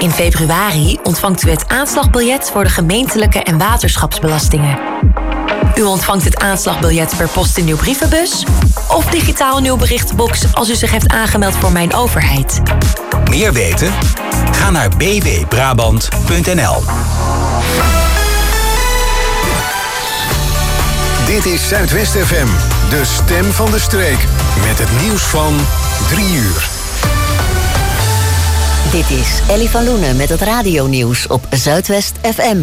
In februari ontvangt u het aanslagbiljet voor de gemeentelijke en waterschapsbelastingen. U ontvangt het aanslagbiljet per post in uw brievenbus of digitaal in uw berichtenbox als u zich heeft aangemeld voor Mijn Overheid. Meer weten? Ga naar bwbrabant.nl. Dit is Zuidwest FM, de stem van de streek. Met het nieuws van 3 uur. Dit is Ellie van Loenen met het radionieuws op Zuidwest FM.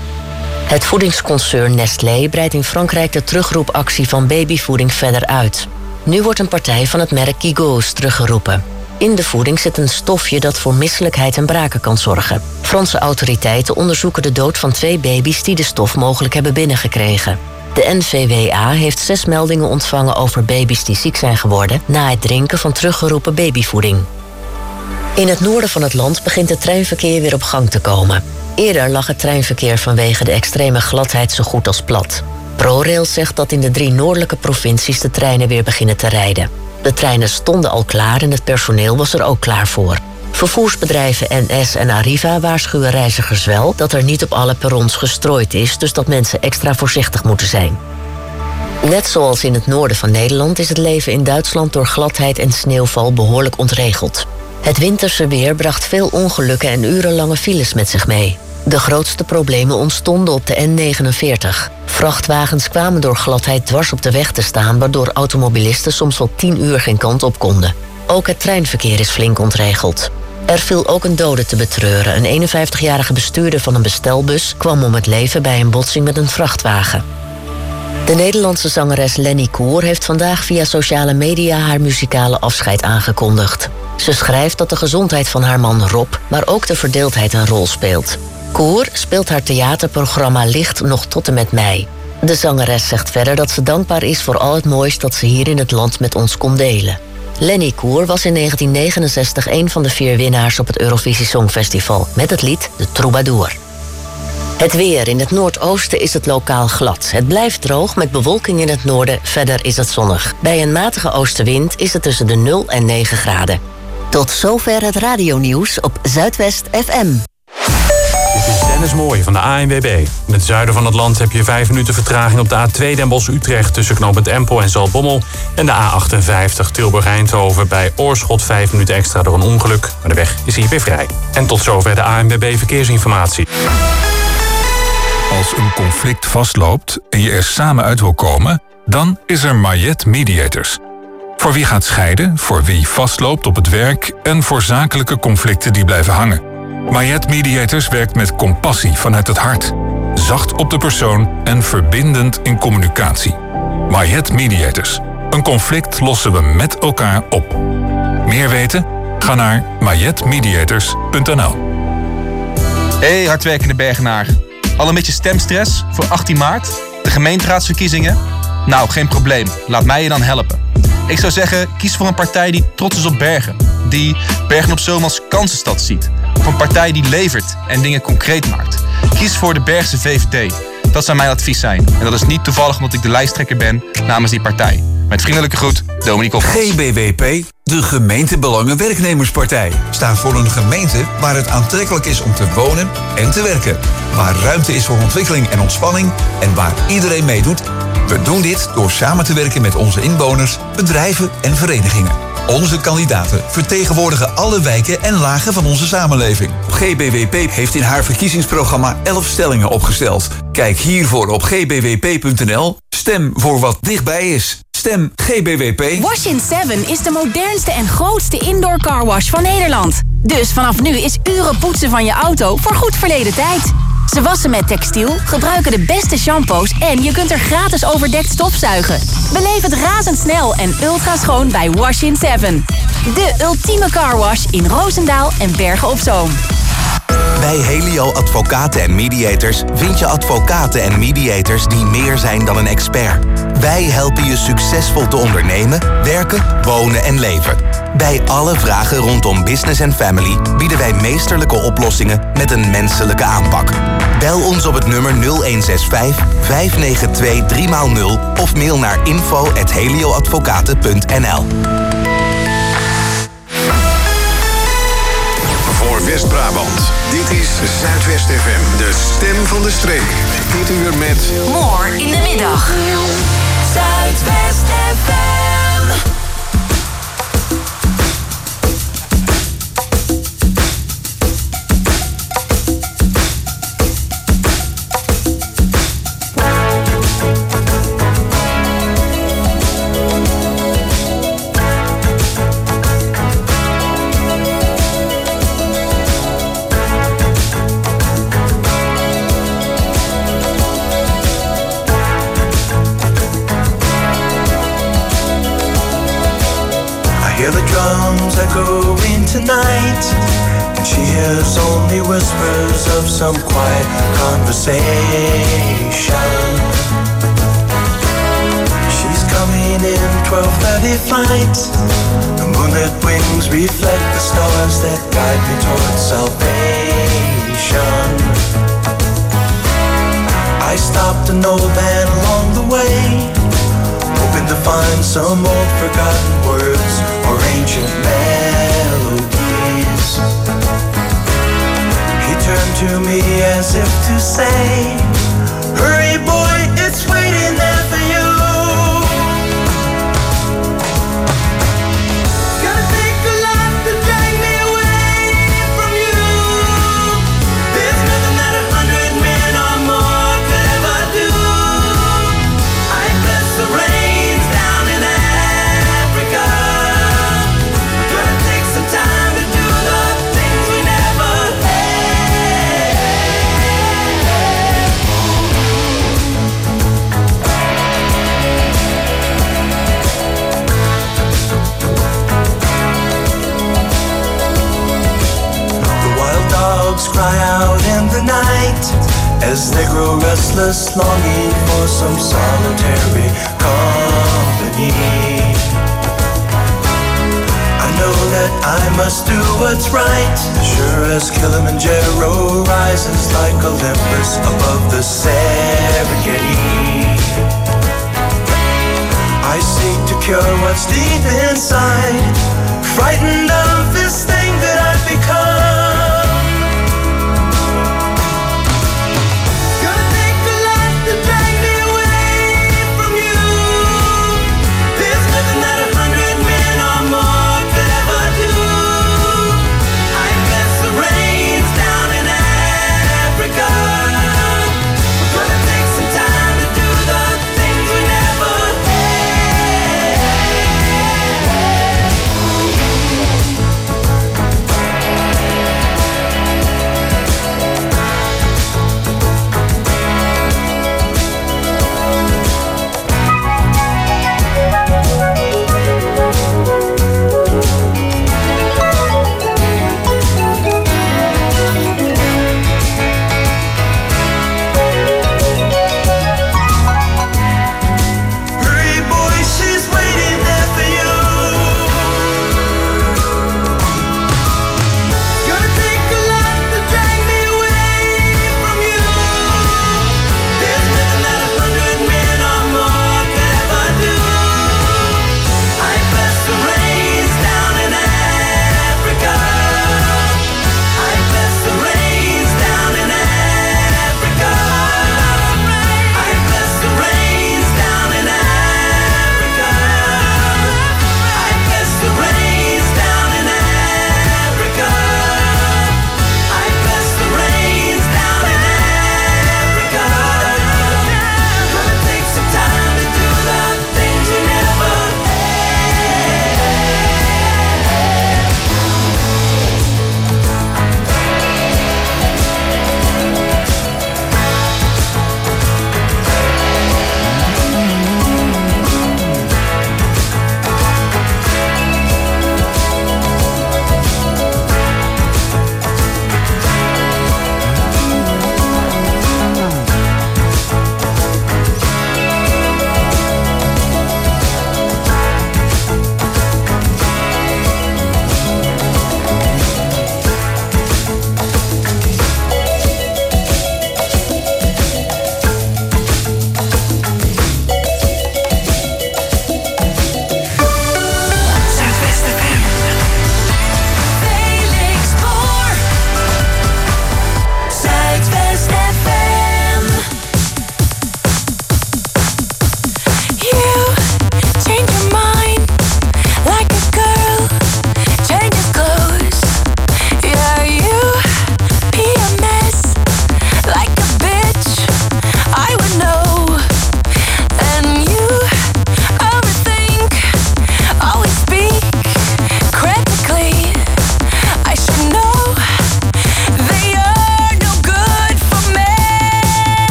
Het voedingsconcern Nestlé breidt in Frankrijk de terugroepactie van babyvoeding verder uit. Nu wordt een partij van het merk Kigos teruggeroepen. In de voeding zit een stofje dat voor misselijkheid en braken kan zorgen. Franse autoriteiten onderzoeken de dood van 2 baby's die de stof mogelijk hebben binnengekregen. De NVWA heeft 6 meldingen ontvangen over baby's die ziek zijn geworden na het drinken van teruggeroepen babyvoeding. In het noorden van het land begint het treinverkeer weer op gang te komen. Eerder lag het treinverkeer vanwege de extreme gladheid zo goed als plat. ProRail zegt dat in de 3 noordelijke provincies de treinen weer beginnen te rijden. De treinen stonden al klaar en het personeel was er ook klaar voor. Vervoersbedrijven NS en Arriva waarschuwen reizigers wel dat er niet op alle perrons gestrooid is, dus dat mensen extra voorzichtig moeten zijn. Net zoals in het noorden van Nederland is het leven in Duitsland door gladheid en sneeuwval behoorlijk ontregeld. Het winterse weer bracht veel ongelukken en urenlange files met zich mee. De grootste problemen ontstonden op de N49. Vrachtwagens kwamen door gladheid dwars op de weg te staan, waardoor automobilisten soms wel 10 uur geen kant op konden. Ook het treinverkeer is flink ontregeld. Er viel ook een dode te betreuren. Een 51-jarige bestuurder van een bestelbus kwam om het leven bij een botsing met een vrachtwagen. De Nederlandse zangeres Lenny Koer heeft vandaag via sociale media haar muzikale afscheid aangekondigd. Ze schrijft dat de gezondheid van haar man Rob, maar ook de verdeeldheid een rol speelt. Koer speelt haar theaterprogramma Licht nog tot en met mei. De zangeres zegt verder dat ze dankbaar is voor al het moois dat ze hier in het land met ons kon delen. Lenny Koer was in 1969 een van de 4 winnaars op het Eurovisie Songfestival met het lied De Troubadour. Het weer. In het noordoosten is het lokaal glad. Het blijft droog met bewolking in het noorden. Verder is het zonnig. Bij een matige oostenwind is het tussen de 0 en 9 graden. Tot zover het radionieuws op Zuidwest FM. Dit is Dennis Mooij van de ANWB. In het zuiden van het land heb je 5 minuten vertraging op de A2 Den Bosch-Utrecht tussen knooppunt Empel en Zaltbommel. En de A58 Tilburg-Eindhoven bij Oorschot 5 minuten extra door een ongeluk. Maar de weg is hier weer vrij. En tot zover de ANWB Verkeersinformatie. Als een conflict vastloopt en je er samen uit wil komen, dan is er Mayet Mediators. Voor wie gaat scheiden, voor wie vastloopt op het werk en voor zakelijke conflicten die blijven hangen. Mayet Mediators werkt met compassie vanuit het hart. Zacht op de persoon en verbindend in communicatie. Mayet Mediators. Een conflict lossen we met elkaar op. Meer weten? Ga naar mayetmediators.nl. Hey hardwerkende Bergenaar. Al een beetje stemstress voor 18 maart? De gemeenteraadsverkiezingen? Nou, geen probleem. Laat mij je dan helpen. Ik zou zeggen, kies voor een partij die trots is op Bergen. Die Bergen op Zoom als kansenstad ziet. Of een partij die levert en dingen concreet maakt. Kies voor de Bergse VVD. Dat zou mijn advies zijn. En dat is niet toevallig omdat ik de lijsttrekker ben namens die partij. Met vriendelijke groet, Dominique Opmans. GBWP, de Gemeentebelangen Werknemerspartij, staat voor een gemeente waar het aantrekkelijk is om te wonen en te werken. Waar ruimte is voor ontwikkeling en ontspanning en waar iedereen meedoet. We doen dit door samen te werken met onze inwoners, bedrijven en verenigingen. Onze kandidaten vertegenwoordigen alle wijken en lagen van onze samenleving. GBWP heeft in haar verkiezingsprogramma 11 stellingen opgesteld. Kijk hiervoor op gbwp.nl. Stem voor wat dichtbij is. Stem GBWP. Wash-in 7 is de modernste en grootste indoor carwash van Nederland. Dus vanaf nu is uren poetsen van je auto voor goed verleden tijd. Ze wassen met textiel, gebruiken de beste shampoos en je kunt er gratis overdekt stofzuigen. Beleef het razendsnel en ultra schoon bij Wash-in 7. De ultieme carwash in Roosendaal en Bergen op Zoom. Bij Helio Advocaten en Mediators vind je advocaten en mediators die meer zijn dan een expert. Wij helpen je succesvol te ondernemen, werken, wonen en leven. Bij alle vragen rondom business en family bieden wij meesterlijke oplossingen met een menselijke aanpak. Bel ons op het nummer 0165 592 3x0 of mail naar info@helioadvocaten.nl. Voor West-Brabant. Dit is Zuidwest FM, de stem van de streek. Dit uur met... More in de middag. Zuidwest FM. Echoing tonight, and she hears only whispers of some quiet conversation. She's coming in 12:30 flight. The moonlit wings reflect the stars that guide me towards salvation. I stopped an old man along the way, hoping to find some old forgotten words or ancient melodies. He turned to me as if to say, hurry boy, it's waiting there for you. Gonna take a lot to drag me away from you. There's nothing that 100 men or more could ever do. I bless the rains down in Africa. Gonna take some time to do the things we never had. The wild dogs cry out in the night as they grow restless, longing for some solitary company. I know that I must do what's right, sure as Kilimanjaro rises like Olympus above the Serengeti. I seek to cure what's deep inside, frightened of this thing that I've become. Gonna take a lot to drag me away from you. There's nothing that 100 men or more could ever do. I bless the rains down in Africa. We're gonna take some time to do the things we never had.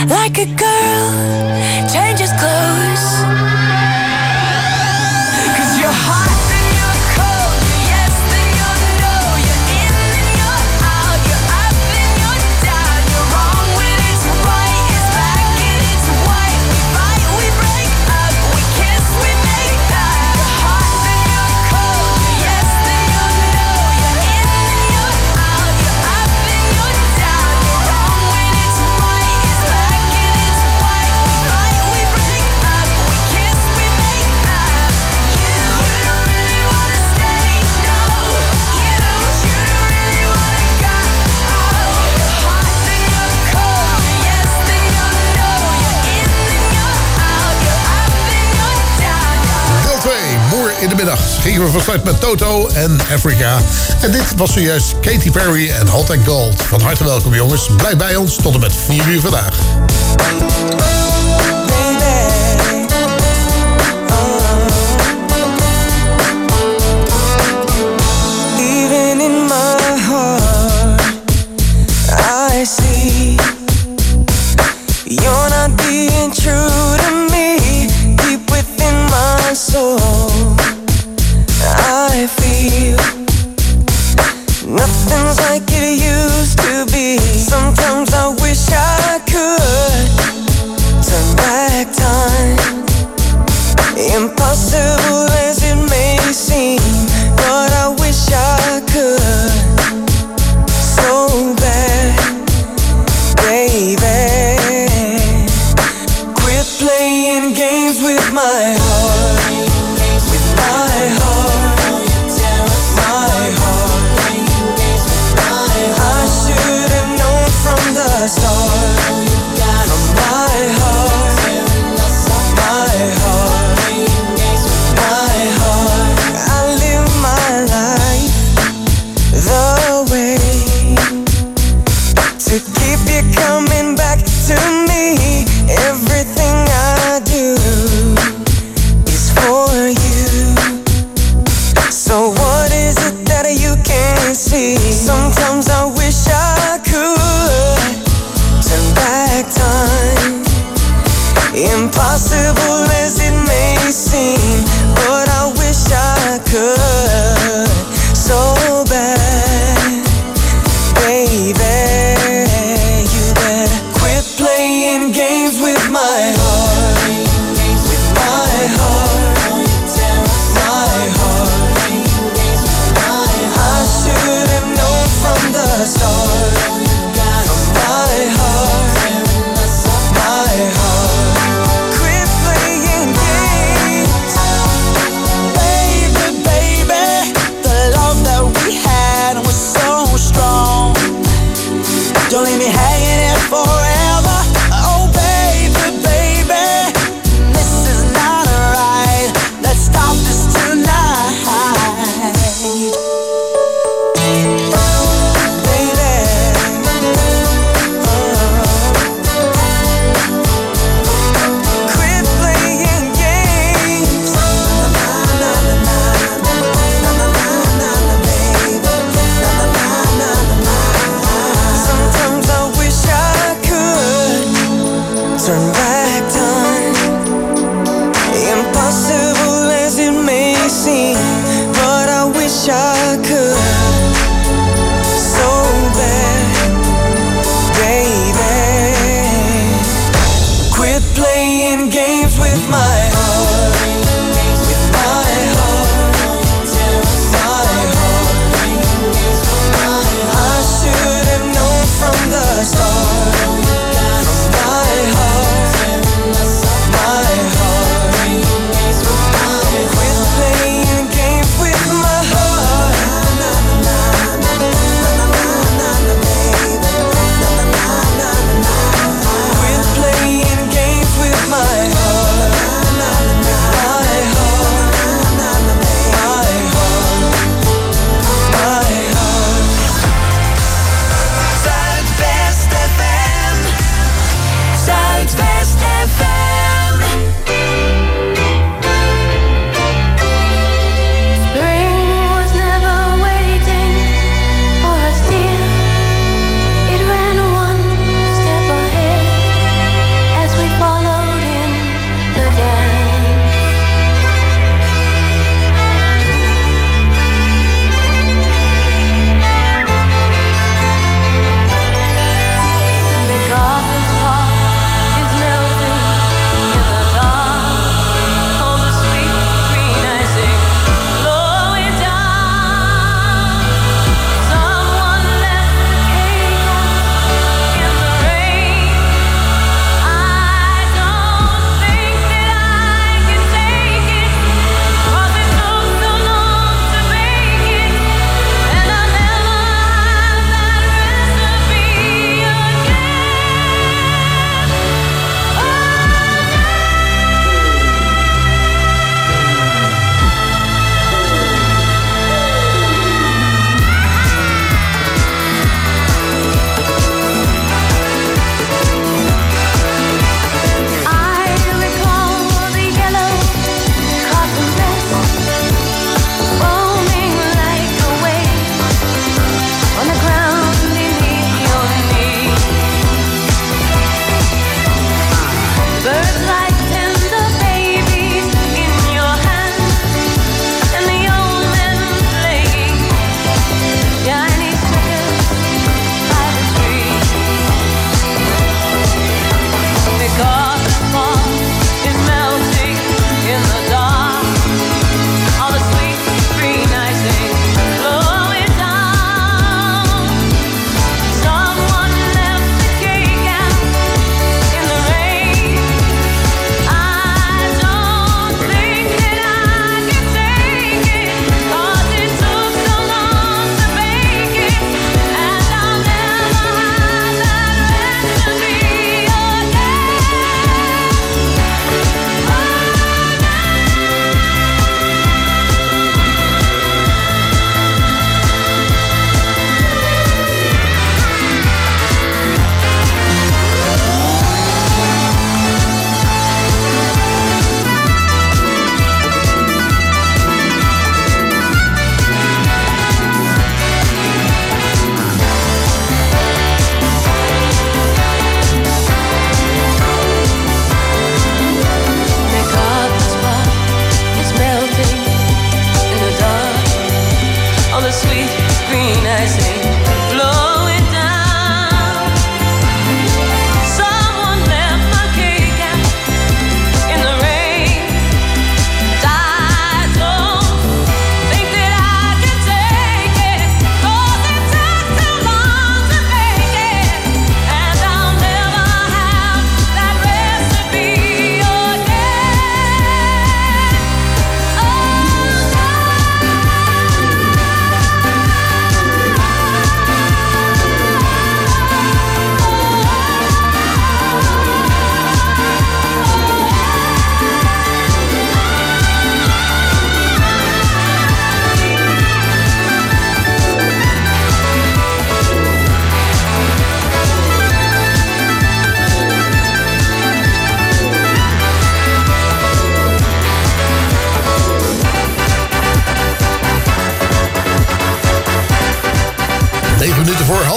like a girl changes clothes. 'Cause you're hot and you're cold, you're yes and you're no, you're in and you're out, you're up and you're down, you're wrong when it's right, it's black and it's white. We fight, we break up, we kiss, we make up. You're hot and you're cold, you're yes and you're no, you're in and you're out, you're up and you're down, you're wrong when it's right, it's black and it's white. We fight, we break up, we kiss, we make up. You don't really wanna stay, no. You don't really wanna go. You're hot and you're cold, you're yes and you're no, you're in and you're out, you're up and you're down. Deel 2, Moer in de middag. Gingen we van start met Toto en Africa. En dit was zojuist Katy Perry en Hot and Gold. Van harte welkom jongens. Blijf bij ons tot en met 4 uur vandaag. Even in my heart, I see you're not being true to me. Deep within my soul, I feel nothing's like it used to be. Sometimes I wish I could turn back time. Impossible as it may seem, but I wish I could so bad, baby. Quit playing games with my heart, with my heart, my heart. I should have known from the start, from my heart, my heart, my heart. I live my life the way to keep you coming back to me. Everything I do is for you. So what is it that you can't see? Sometimes I wish I could turn back time. Impossible as it may seem, but I wish I could so bad, baby. You better quit playing games with my heart, with my heart, my heart. I should have known from the start, from my heart, my heart. Quit playing games, baby, baby. The love that we had was so strong. Don't leave me hanging here forever. Oh, baby, baby, this is not right. Let's stop this tonight. Quit playing games. Sometimes I wish I could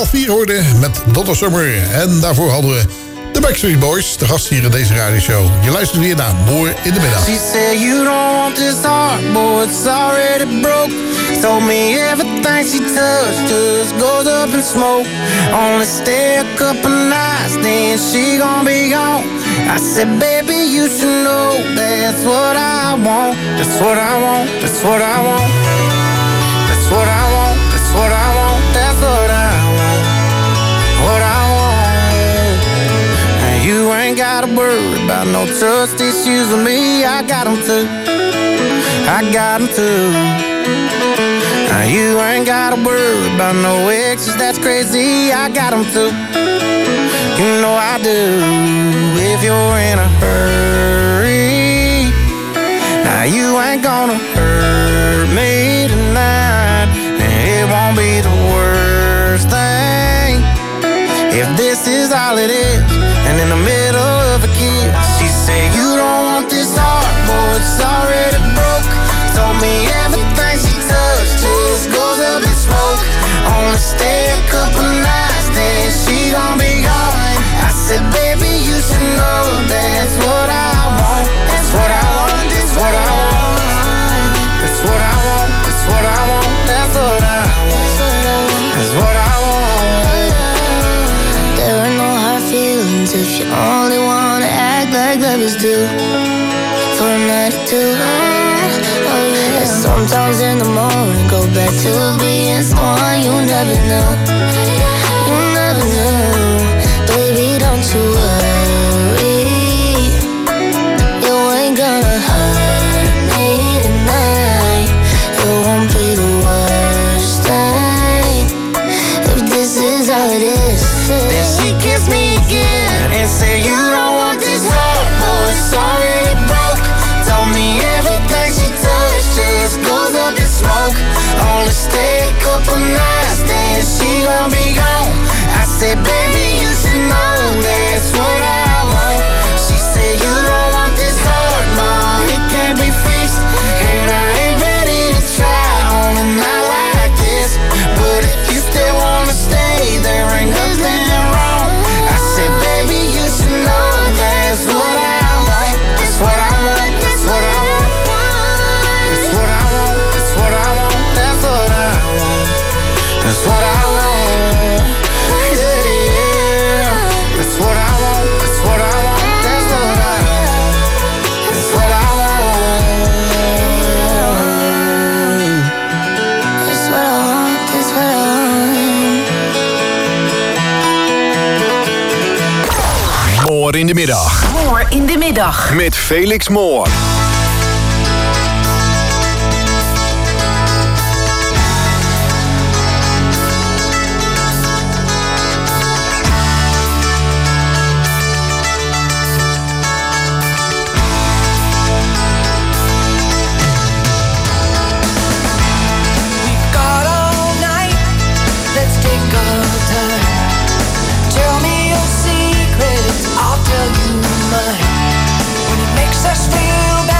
4 hoorde met Donna Summer. En daarvoor hadden we de Backstreet Boys, de gast hier in deze radioshow. Je luistert weer naar Moore in de Middag. She said you don't want this heart, boy, it's already broke. Told me everything she touched just goes up in smoke. Only stay a couple nights, then she gon' be gone. I said, baby, you should know that's what I want. That's what I want, that's what I want. That's what I want, that's what I want. That's what I want, what I want. And you ain't gotta worry about no trust issues with me. I got them too, I got them too. Now you ain't gotta worry about no exes, that's crazy. I got them too, you know I do. If you're in a hurry, now you ain't gonna hurt me tonight. And it won't be the worst thing if this is all it is. And in the middle of a kiss, she said you don't want this heart, boy, it's already broke. Told me everything she touched just goes up in smoke. Only stay a couple nights, then she gon' be gone. I said, baby, you should know that's what I want. That's what I want, that's what I want. That's what I want, that's what I want. That's what I want, that's what I want. There are no hard feelings if you only wanna act like lovers do. For a night or two, oh yeah. Sometimes in the morning, go back to being someone you never knew. You never knew. Baby, don't you worry, you ain't gonna hurt me tonight. It won't be the worst thing if this is all it is. Then she kissed me again and said you don't want this heart, boy, it's already broke. Told me everything she touched just goes up in smoke. Only stay a couple nights, then she gon' be gone. I said, baby, you should know that's what I want. She said, you don't want this heart, no, it can't be fixed. And I ain't ready to try on a night like this. But if you still wanna stay, there ain't nothing wrong. I said, baby, you should know that's what I want. That's what I want, that's what I want. That's what I want, that's what I want. That's what I want, that's what I want. That's what I want, that's what I want, that's what I want, that's what I want. That's what I want, that's what I want. Moore in de Middag. Moore in de Middag. Met Felix Moore. I'll tell you mine. When it makes us feel bad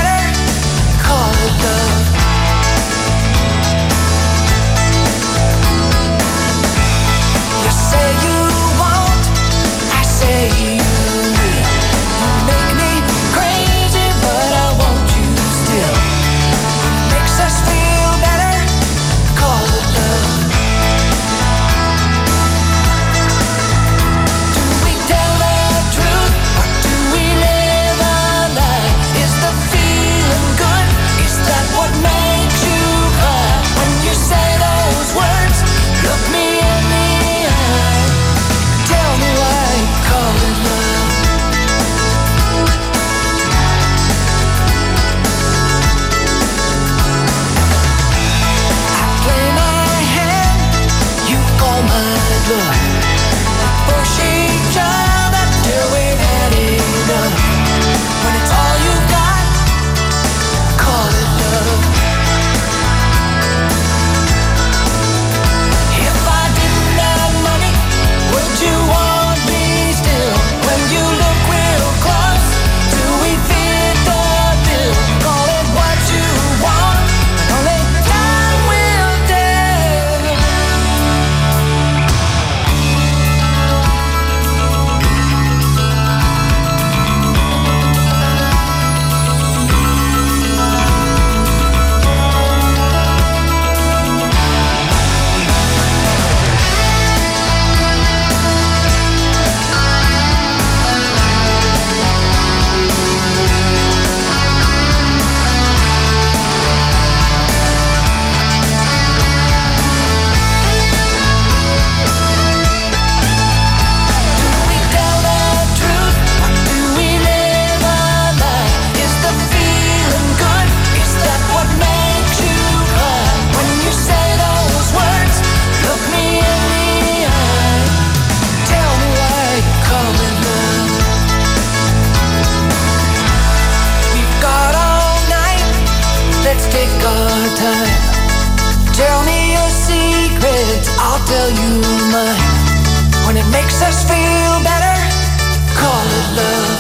makes us feel better. Call it love.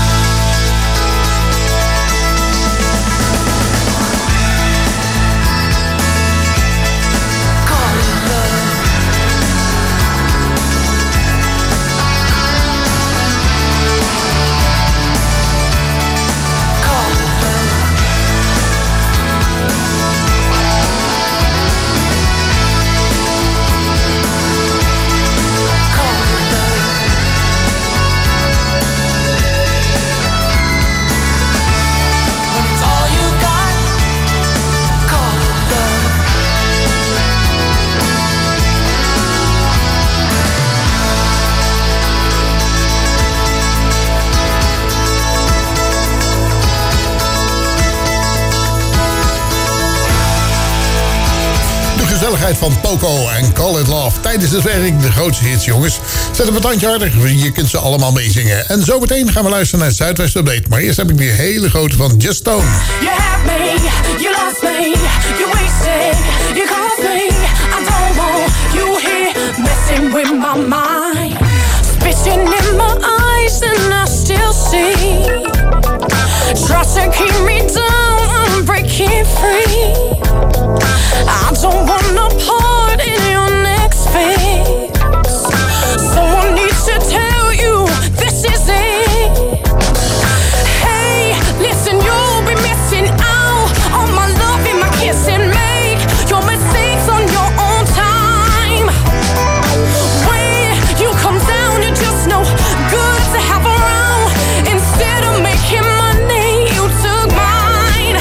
Gezelligheid van Poco en Call It Love. Tijdens het werk de grootste hits, jongens. Zet hem een tandje harder, je kunt ze allemaal meezingen. En zo meteen gaan we luisteren naar het Zuidwest Update. Maar eerst heb ik die hele grote van Just Stone. You have me, you lost me, you wasted, you caused me. I don't want you here messing with my mind. Spitting in my eyes and I still see. Try to keep me down, I'm breaking free. I don't want a part in your next fix. Someone needs to tell you this is it. Hey, listen, you'll be missing out on my love and my kiss and make your mistakes on your own time. When you come down, you're just no good to have around. Instead of making money, you took mine.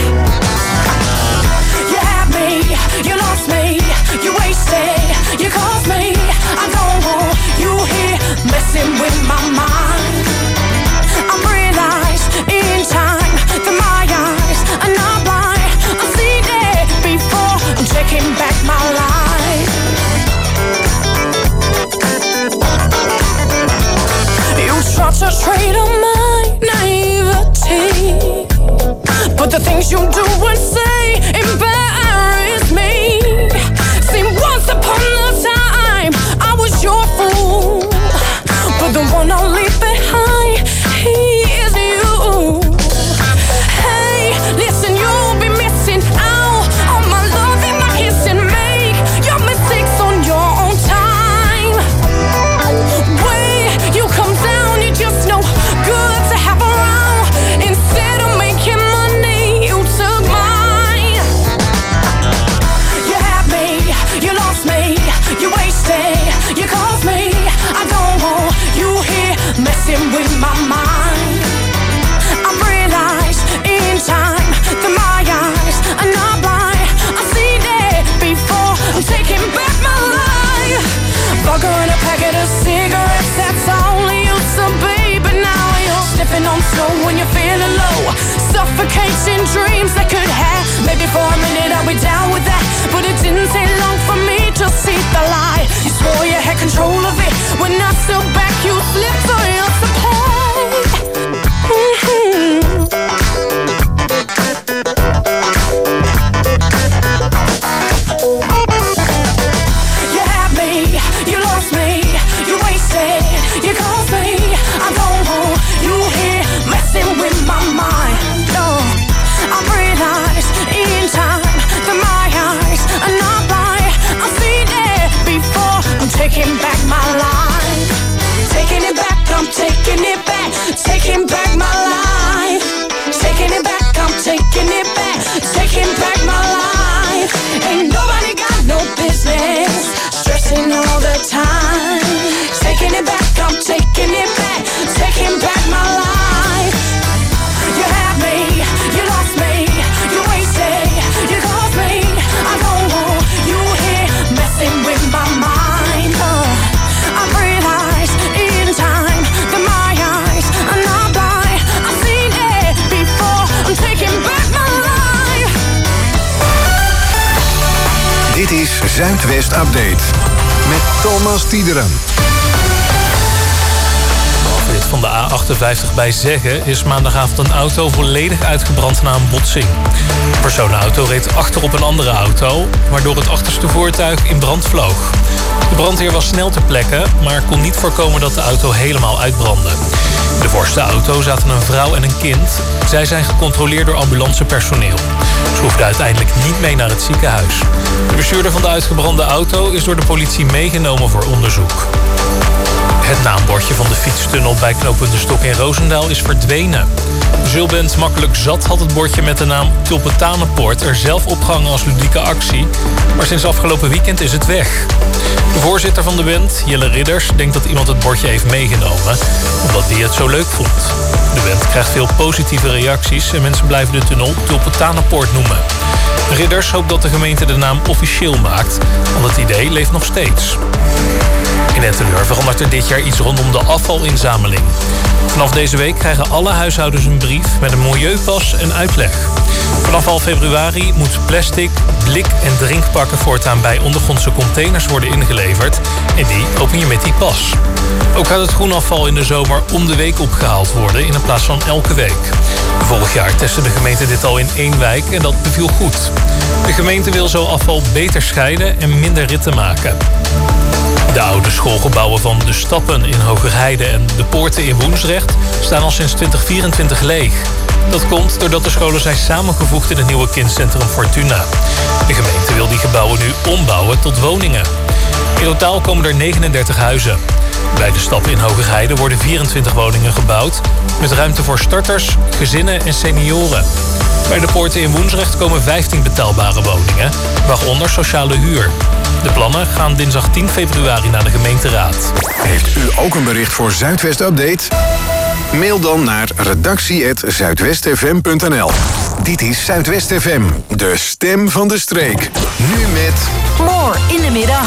You had me, you lost me, you wasted, you caused me. I don't want you here messing with my mind. I realized in time that my eyes are not blind. I see that before I'm taking back my life. You try to trade on my naivety, but the things you do and say embarrass me. See, once upon a time I was your fool, but the one I'll leave behind, he is you. Hey, listen, you'll be missing out on my love and my kiss and make your mistakes on your own time. When you come down, you're just no good to have around. Instead of making money, you took mine. You had me, you lost me, you wasted, you caused me. I don't want you here messing with my mind. I realized in time that my eyes are not blind. I see that before I'm taking back my life. Vodka and a packet of cigarettes, that's all I used to be. But now you're sniffing on slow when you're feeling low. Suffocating dreams that could have. Maybe for a minute I'll be down with that, but it didn't take long for me to see the light. You swore you had control of it. When I stood back, you slipped on your supply. You had me, you lost me, you wasted, you caused me. I don't want you here messing with my mind. No, I realized in time that my eyes are not blind. I see that before I'm taking back my life. Taking it back, I'm taking it back. Taking back my life. Taking it back, I'm taking it back. Taking back my life. Ain't nobody got no business stressing all the time. Taking it back, I'm taking it back. Taking back my life. You had me, you lost me, you wasted, you caused me. I don't want you here messing with my mind. I realized in time that my eyes are not blind. I've seen it before. I'm taking back my life. Dit is Zuidwest Update met Thomas Tiederen. Behalve dit van de A58 bij Zeggen is maandagavond een auto volledig uitgebrand na een botsing. De personenauto reed achter op een andere auto, waardoor het achterste voertuig in brand vloog. De brandweer was snel ter plekke, maar kon niet voorkomen dat de auto helemaal uitbrandde. In de voorste auto zaten een vrouw en een kind. Zij zijn gecontroleerd door ambulancepersoneel. Ze hoefden uiteindelijk niet mee naar het ziekenhuis. De bestuurder van de uitgebrande auto is door de politie meegenomen voor onderzoek. Het naambordje van de fietstunnel bij knooppunt De Stok in Roosendaal is verdwenen. De zeilband Makkelijk Zat had het bordje met de naam Tulpentanenpoort er zelf opgehangen als ludieke actie. Maar sinds afgelopen weekend is het weg. De voorzitter van de band, Jelle Ridders, denkt dat iemand het bordje heeft meegenomen, omdat hij het zo leuk vond. De band krijgt veel positieve reacties en mensen blijven de tunnel Tulpentanenpoort noemen. Ridders hoopt dat de gemeente de naam officieel maakt, want het idee leeft nog steeds. In Etteleur verandert er dit jaar iets rondom de afvalinzameling. Vanaf deze week krijgen alle huishoudens een brief met een milieupas en uitleg. Vanaf half februari moet plastic, blik en drinkpakken voortaan bij ondergrondse containers worden ingeleverd. En die open je met die pas. Ook gaat het groenafval in de zomer om de week opgehaald worden in plaats van elke week. Vorig jaar testte de gemeente dit al in 1 wijk en dat beviel goed. De gemeente wil zo afval beter scheiden en minder ritten maken. De oude schoolgebouwen van De Stappen in Hogerheide en De Poorten in Woensdrecht staan al sinds 2024 leeg. Dat komt doordat de scholen zijn samengevoegd in het nieuwe kindcentrum Fortuna. De gemeente wil die gebouwen nu ombouwen tot woningen. In totaal komen er 39 huizen. Bij De Stappen in Hogerheide worden 24 woningen gebouwd, met ruimte voor starters, gezinnen en senioren. Bij De Poorten in Woensdrecht komen 15 betaalbare woningen, waaronder sociale huur. De plannen gaan dinsdag 10 februari naar de gemeenteraad. Heeft u ook een bericht voor Zuidwest Update? Mail dan naar redactie@zuidwestfm.nl. Dit is Zuidwest FM, de stem van de streek. Nu met... More in de middag.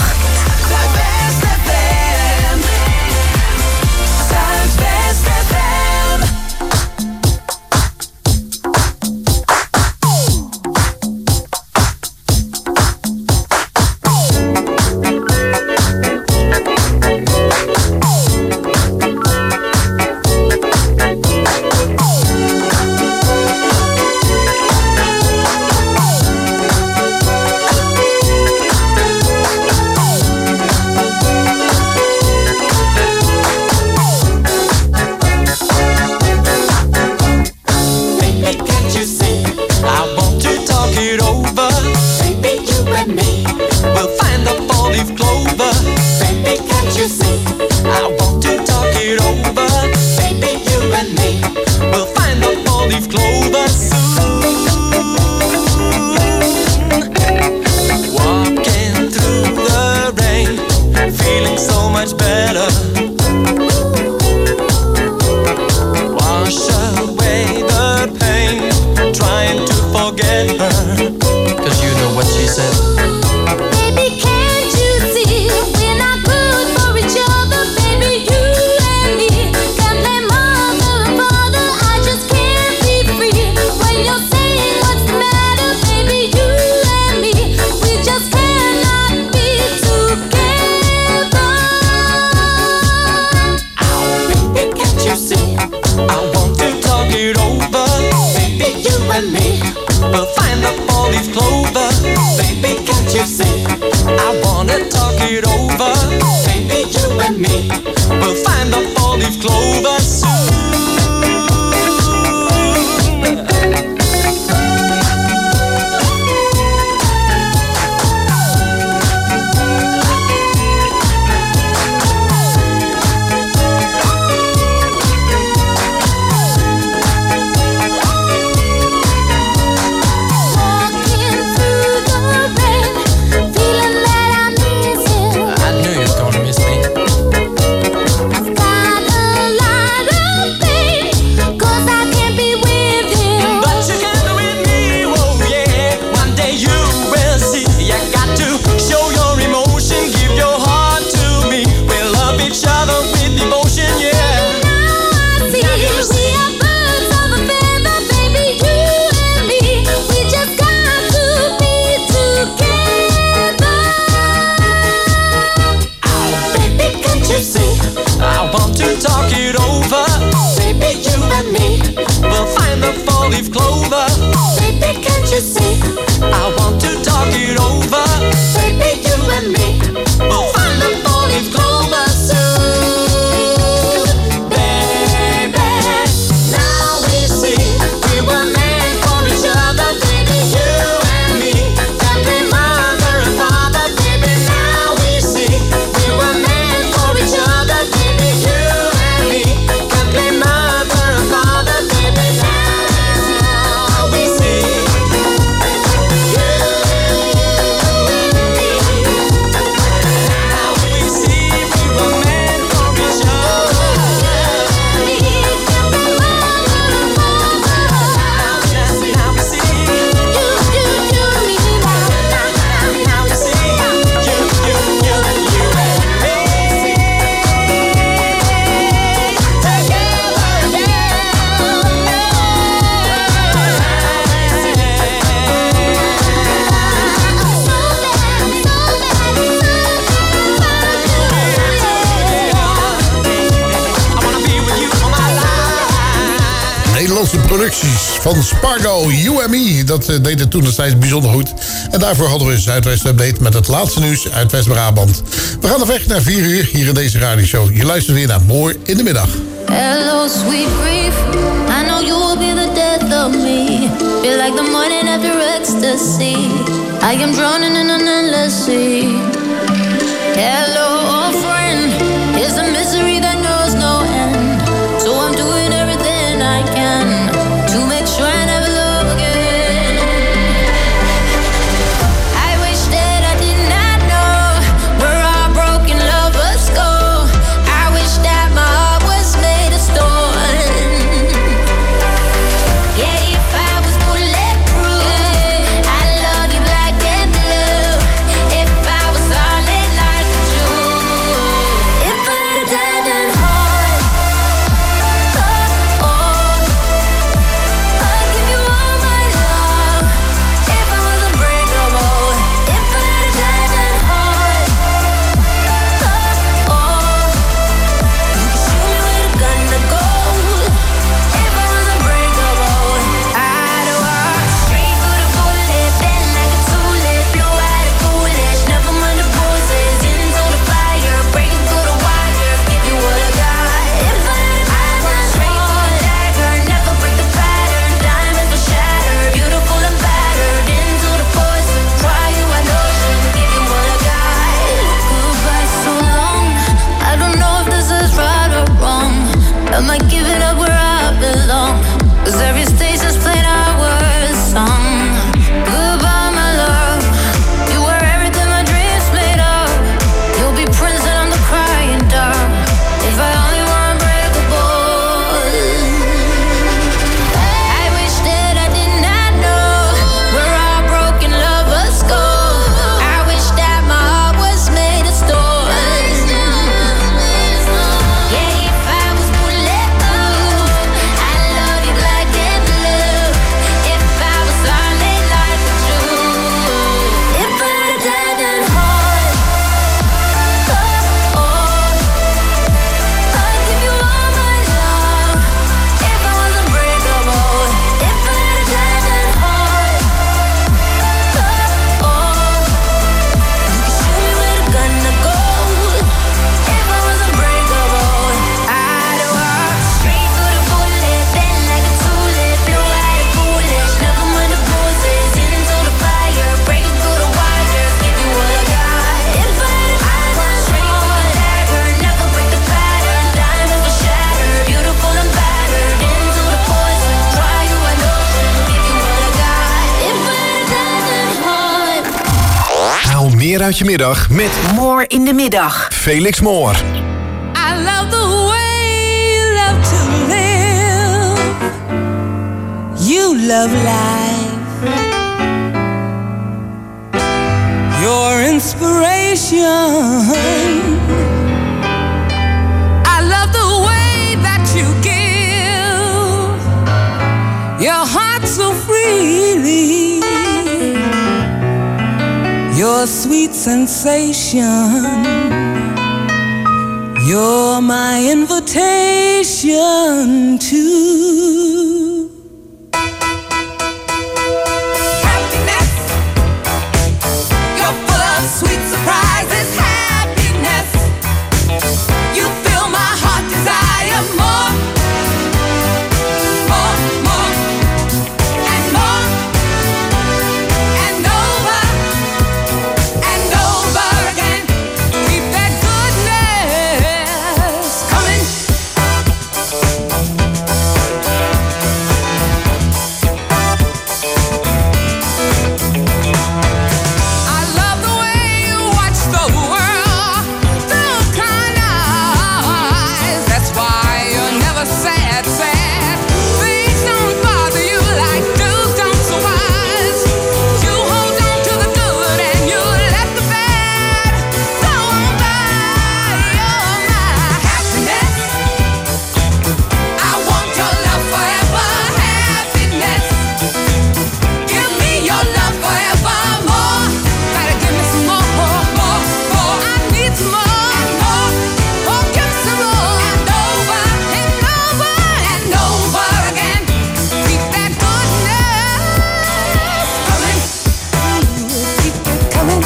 I want to talk it over. and me will find the four-leaf clover. Baby, can't you see? I want to talk it over. Baby, you and me will find the four-leaf clover soon. Baby, now we see we were meant for each other. Baby, you and me can be mother and father. Baby, now we see we were meant for each other. Baby, you and me can be mother and father. Baby, now we see you and me. Now we see we were meant for each other. Now we see Nederlandse producties van Spargo, You and Me. Dat deed het toen destijds bijzonder goed. En daarvoor hadden we Zuidwest Update met het laatste nieuws uit West-Brabant. We gaan er weg naar 4 uur hier in deze radioshow. Je luistert weer naar Mooi in de Middag. Hello, sweet grief. I know you will be the death of me. Feel like the morning after ecstasy. I am drowning in an endless sea. Hello, old friend. It's a misery that knows no end. So I'm doing everything I can to make sure I never love again. I wish that I did not know where our broken lovers go. I wish that my heart was made of stone. Yeah, if I was bulletproof, I'd love you black and blue. If I was solid like a Jew. If I had a diamond heart, oh, I'd give you all my love. If I was unbreakable, if I had a diamond heart, oh, you could shoot me with a gun to gold. If I was unbreakable, I'd walk straight through the bullet, bend like a tulip, blow out a foolish, never mind the bruises, into the fire, breaking through the wire, give you what I got. If I had a straight through the dagger, never break the pattern, diamonds will shatter, beautiful and battered, into the poison, try you an ocean, give you what I got. Goodbye so long, I don't know if this is right or wrong. Am I giving up where I belong? 'Cause every station's playing our song. Goodbye, my love. You were everything my dreams made of. You'll be Prince and I'm the crying dove. If I only were unbreakable. I wish that I did not know where our broken lovers go. I wish that my heart was made of stone. Yeah, if I was bulletproof, I'd love you black and blue. If I was solid like a Jew. If I had a diamond heart, oh, I'd give you all my love. If I was unbreakable, if I had a diamond heart, oh, you could shoot me with a gun to gold. If I was unbreakable, I'd walk straight through the bullet, bend like a tulip, blow out a foolish, never mind the bruises, into the fire, breaking through the wires, give you what I got. If I had a straight through the dagger, never break the pattern, diamonds will shatter, beautiful and battered, into the poison, try you an ocean, give you what I got. If I had a diamond heart. Haal meer uit je middag met Moor in de middag. Felix Moor. I love the way you love to live. You love life. Your inspiration. I love the way that you give your heart so freely. Your sweet sensation. You're my invitation to happiness. You're full of sweet surprises, happiness. You fill my heart desire more, more, more, and more, and over again. Keep that goodness coming. I love the way you watch the world through kind eyes. That's why you're never sad, sad. Things don't bother you like dudes don't so wise. You hold on to the good and you let the bad go on by. You're my happiness. I want your love forever, happiness. Give me your love forevermore. Gotta give me some more, more, more. I need some more and more. Oh, give me some more and over again. Keep that goodness coming. Keep it coming.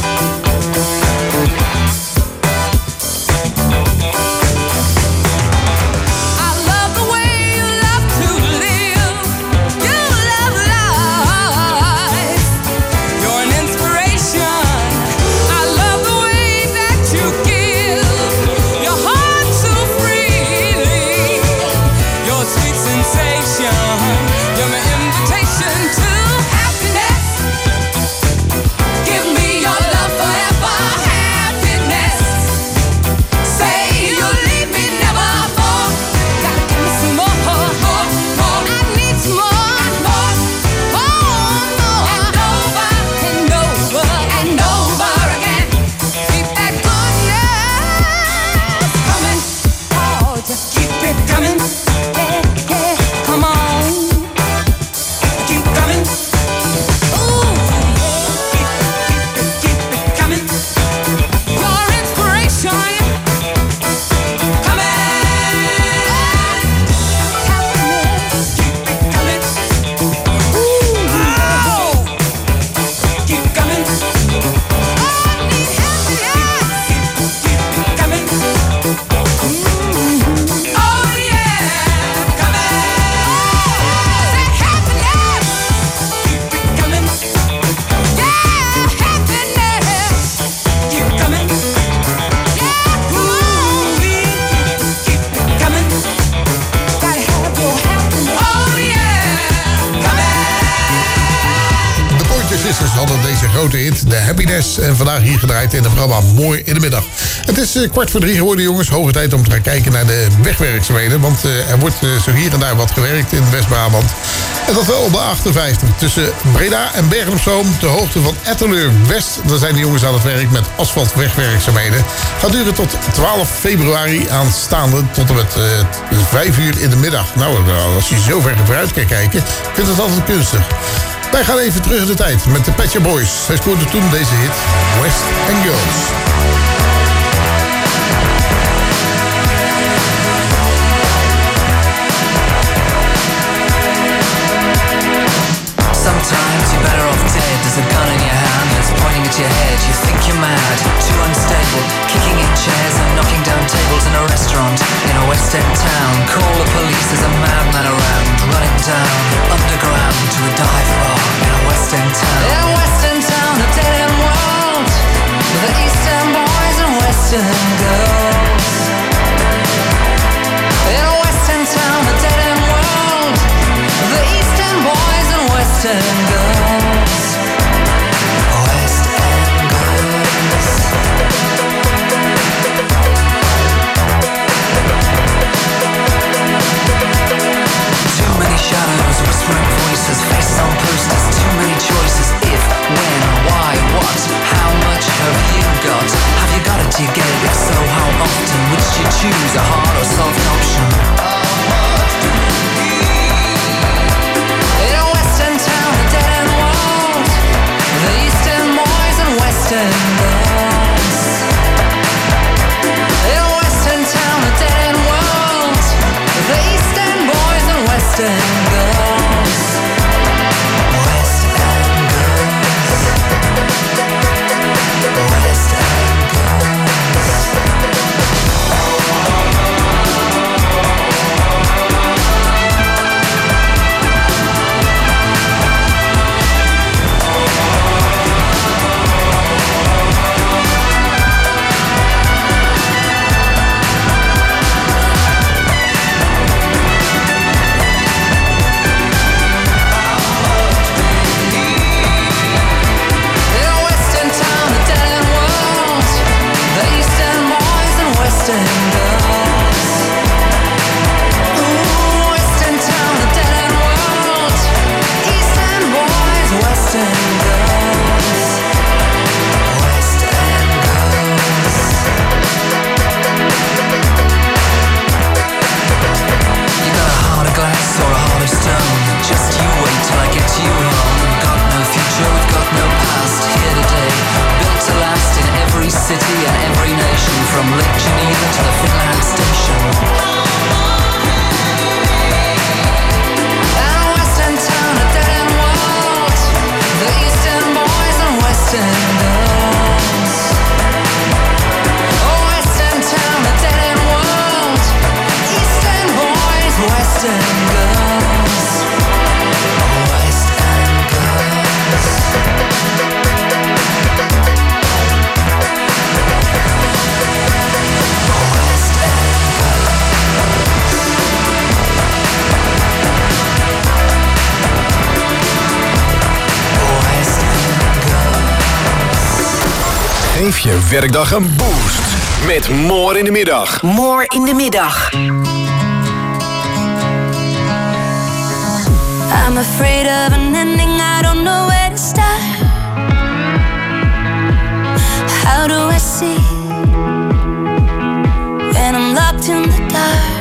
I love the way you love to live. You love life. You're an inspiration. I love the way that you give your heart so freely. Your sweet sensation. You're my invitation to happiness. Give me your love forever, happiness. Say you'll leave me never more. Gotta give me some more, more, more. I need some more, more, and over again. Keep that goodness coming. Oh, just keep it coming. Yeah, yeah, come on. Keep coming. Ooh, keep it coming. Your inspiration. De Pointer Sisters hadden deze grote hit, de Happiness. En vandaag hier gedraaid in het programma Mooi in de Middag. Het is 2:15 geworden, jongens. Hoge tijd om te gaan kijken naar de wegwerkzaamheden. Want er wordt zo hier en daar wat gewerkt in West-Brabant. En dat wel op de 58. Tussen Breda en Bergen op Zoom, de hoogte van Etteleur West. Daar zijn de jongens aan het werk met asfaltwegwerkzaamheden. Gaat duren tot 12 februari aanstaande, tot en met 5 uur in de middag. Nou, als je zo ver vooruit kan kijken, vind het altijd kunstig. Wij gaan even terug in de tijd met de Pet Shop Boys. Zij scoorde toen deze hit, West and Girls. Sometimes you're better off dead. There's a gun in your hand that's pointing at your head. You think you're mad, too unstable, kicking in chairs and knocking down tables in a restaurant in a West End town. Call the police, there's a madman around, running down underground to a dive bar in a West End town. In a West End town, a dead end world, with the East End boys and West End girls. In a West End town, a dead end world, the East End boys and West End girls. West End girls. Too many shadows, whispering voices, faces on posters, too many choices. If, when, why, what, how much have you got? Have you got it, do you get it? If so, how often? Which do you choose, a hard or soft option? In a West End town, a dead end world, the East End boys and West End girls. In a West End from Lake Geneva to the Finland station. And a western town, a dead-end world, the eastern boys and western girls. A western town, a dead-end world, eastern boys, western girls. Western girls. Geef je werkdag een boost met More in de Middag. More in de Middag. I'm afraid of an ending, I don't know where to start. How do I see when I'm locked in the dark?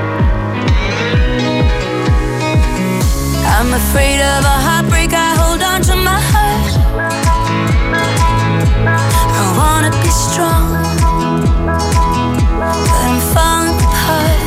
I'm afraid of a heartbreak, I hold on to my heart. I wanna be strong, but I'm falling apart.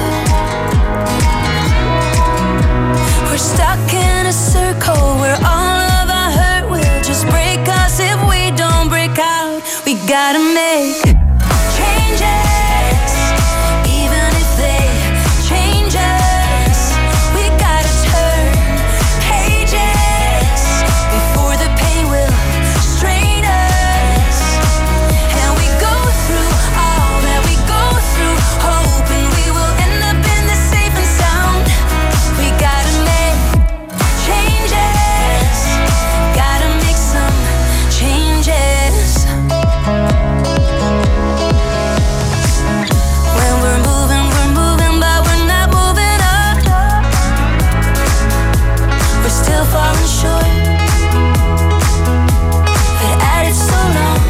We're stuck in a circle where all of our hurt will just break us if we don't break out. We gotta make changes, even if they change us. We gotta turn pages before the pain will strain us. And we go through all that we go through, hoping we will end up in the safe and sound. We gotta make changes, gotta make some changes. When we're moving, but we're not moving up. We're still falling short, but at it so long.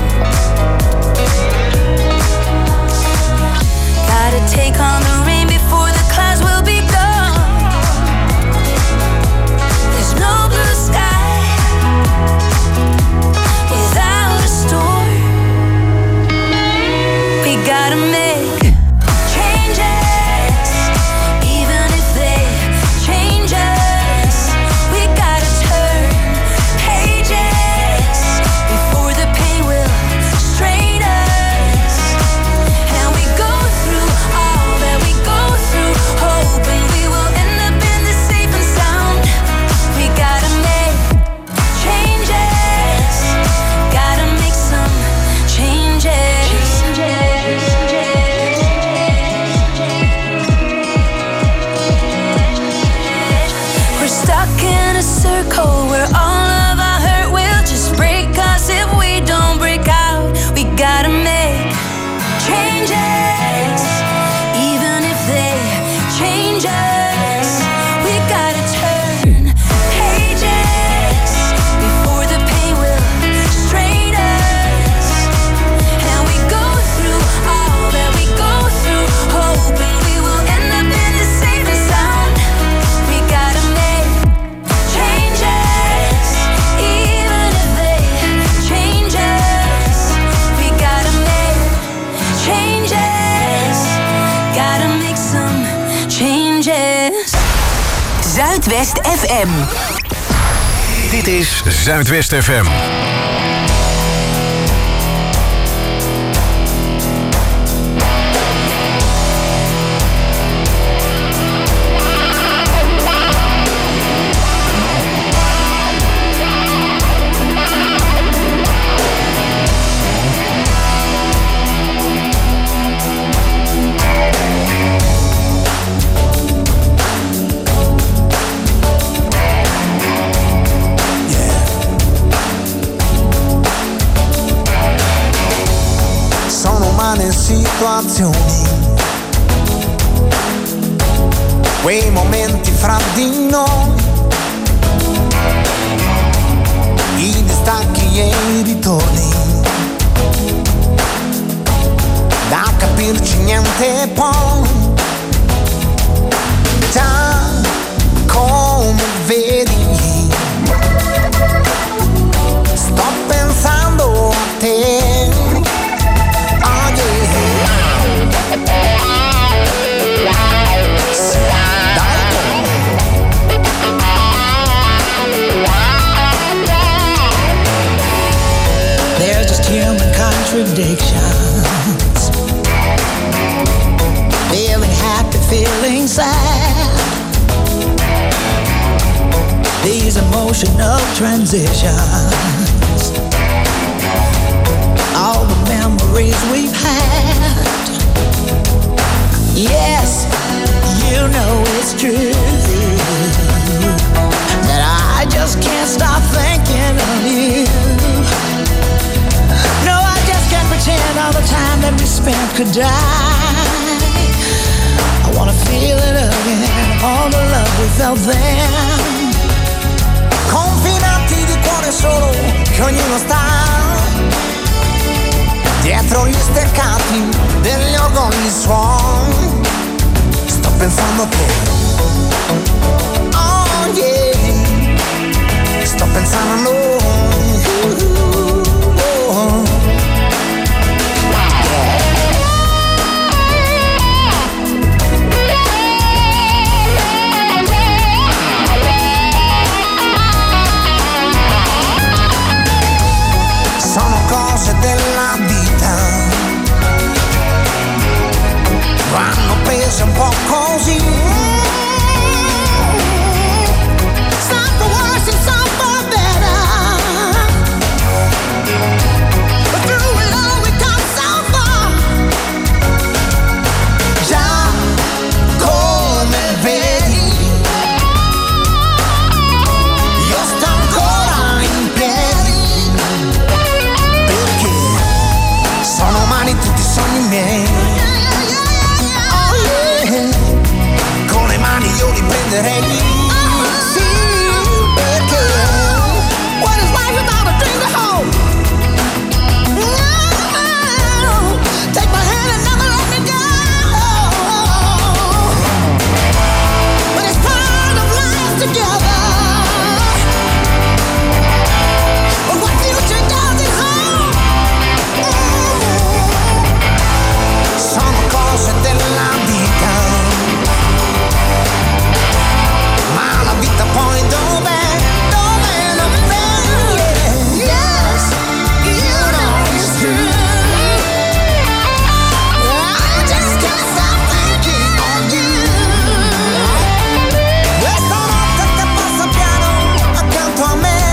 Gotta take on the rain before the clouds will be gone. There's no blue sky without a storm. We gotta make changes, even if they change us. We gotta turn pages before the pain will strain us. And we go through all that we go through, hoping we will end up in the safe and sound. We gotta make changes, gotta make some changes. We're stuck in a circle where all of our hurt will just break us if we don't break out. We gotta make changes, even if they change us. We gotta turn pages before the pain will strain us. And we go through all that we go through, hoping we will end up in the safe and sound. We gotta make changes, even if they change us. We gotta make changes, gotta make some changes. Zuidwest FM. Dit is Zuidwest FM. Sono umane situazioni, quei momenti fra di noi, i distacchi e i ritorni, da capirci niente poi. Già come vedi, sto pensando a te. Oh yeah. contradictions. Feeling happy, feeling sad. These emotional transitions. All the memories we've had. Yes, you know it's true that I just can't stop thinking of you. No, I just can't pretend all the time that we spent could die. I wanna feel it again, all the love we felt then. Confinati di cuore solo, che ognuno sta dietro gli steccati degli organi suon. Sto pensando a te. Oh yeah. Sto pensando a noi. Sono cose della vita, vanno prese un po' così. Some for worse and some for better, but through it all we come so far. Già come vedi, io sto ancora in piedi, perché sono umani tutti i sogni miei. Oh yeah. Con le mani io li prenderei. Sì, perché what is life without a dream to hold? No, take my hand and never let me go. But it's part of life together. But what future does it hold? Sono cose della vita, ma la vita poi dov'è? Dov'è? Dov'è? Yes, you know it's true. I just can't stop thinking of you. Questa notte che passa piano accanto a me,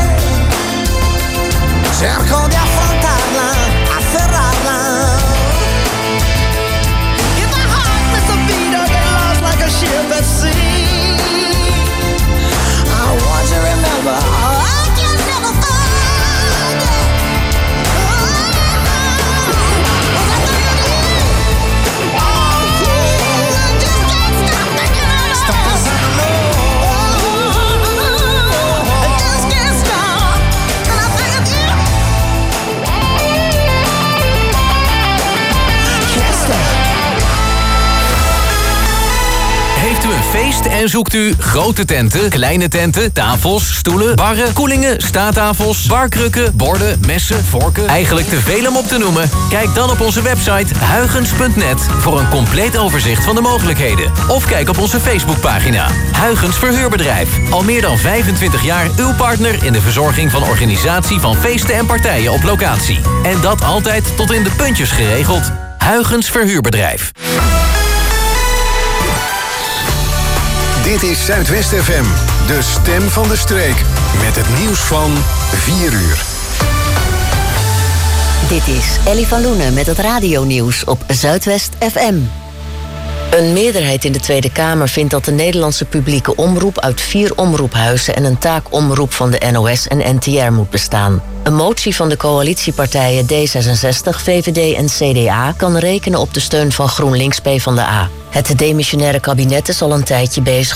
cerco di affrontarla, afferrarla. If my heart missed a beat, I get lost like a ship at sea. I want you to remember, I can never forget. Oh yeah, I just can't stop thinking of you. Sto pensando, I just can't stop, and I think of you. Can't stop. Heeft u een feest en zoekt u grote tenten, kleine tenten, tafels, stoelen, barren, koelingen, staattafels, barkrukken, borden, messen, vorken? Eigenlijk te veel om op te noemen? Kijk dan op onze website huygens.net voor een compleet overzicht van de mogelijkheden. Of kijk op onze Facebookpagina. Huygens Verhuurbedrijf. Al meer dan 25 jaar uw partner in de verzorging van organisatie van feesten en partijen op locatie. En dat altijd tot in de puntjes geregeld. Huygens Verhuurbedrijf. Dit is Zuidwest FM, de stem van de streek. Met het nieuws van 4 uur. Dit is Ellie van Loenen met het radionieuws op Zuidwest FM. Een meerderheid in de Tweede Kamer vindt dat de Nederlandse publieke omroep uit 4 omroephuizen en een taakomroep van de NOS en NTR moet bestaan. Een motie van de coalitiepartijen D66, VVD en CDA kan rekenen op de steun van GroenLinks PvdA. Het demissionaire kabinet is al een tijdje bezig